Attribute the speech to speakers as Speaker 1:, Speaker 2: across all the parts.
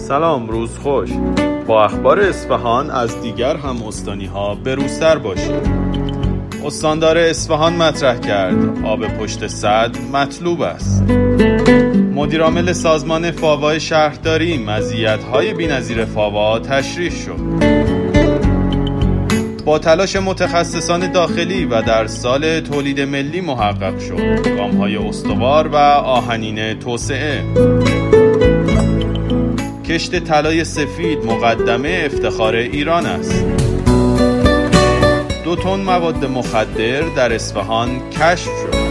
Speaker 1: سلام، روز خوش. با اخبار اصفهان از دیگر هم استانی‌ها بروزتر باشید. استاندار اصفهان مطرح کرد آب پشت سد مطلوب است. مدیرعامل سازمان فاوا شهرداری مزیت‌های بی‌نظیر فاوا تشریح شد. با تلاش متخصصان داخلی و در سال تولید ملی محقق شد گام‌های استوار و آهنین توسعه. کشت طلای سفید مقدمه افتخار ایران است. 2 تن مواد مخدر در اصفهان کشف شد.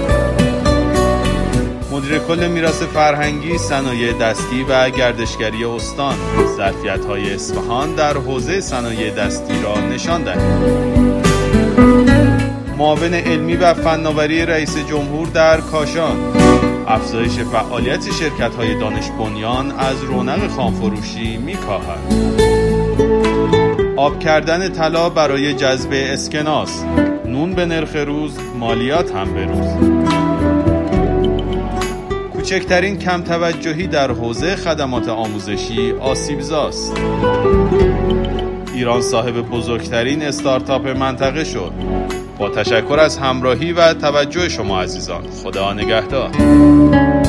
Speaker 1: مدیر کل میراث فرهنگی، صنایع دستی و گردشگری استان ظرفیت‌های اصفهان در حوزه صنایع دستی را نشان دهید. معاون علمی و فناوری رئیس جمهور در کاشان: افزایش فعالیت شرکت‌های دانش بنیان از رونق خامفروشی می‌کاهد. آب کردن طلا برای جذب اسکناس: نون به نرخ روز، مالیات هم به روز. کوچکترین کم توجهی در حوزه خدمات آموزشی آسیبزاست. ایران صاحب بزرگترین استارتاپ منطقه شد. با تشکر از همراهی و توجه شما عزیزان. خدا نگهدار.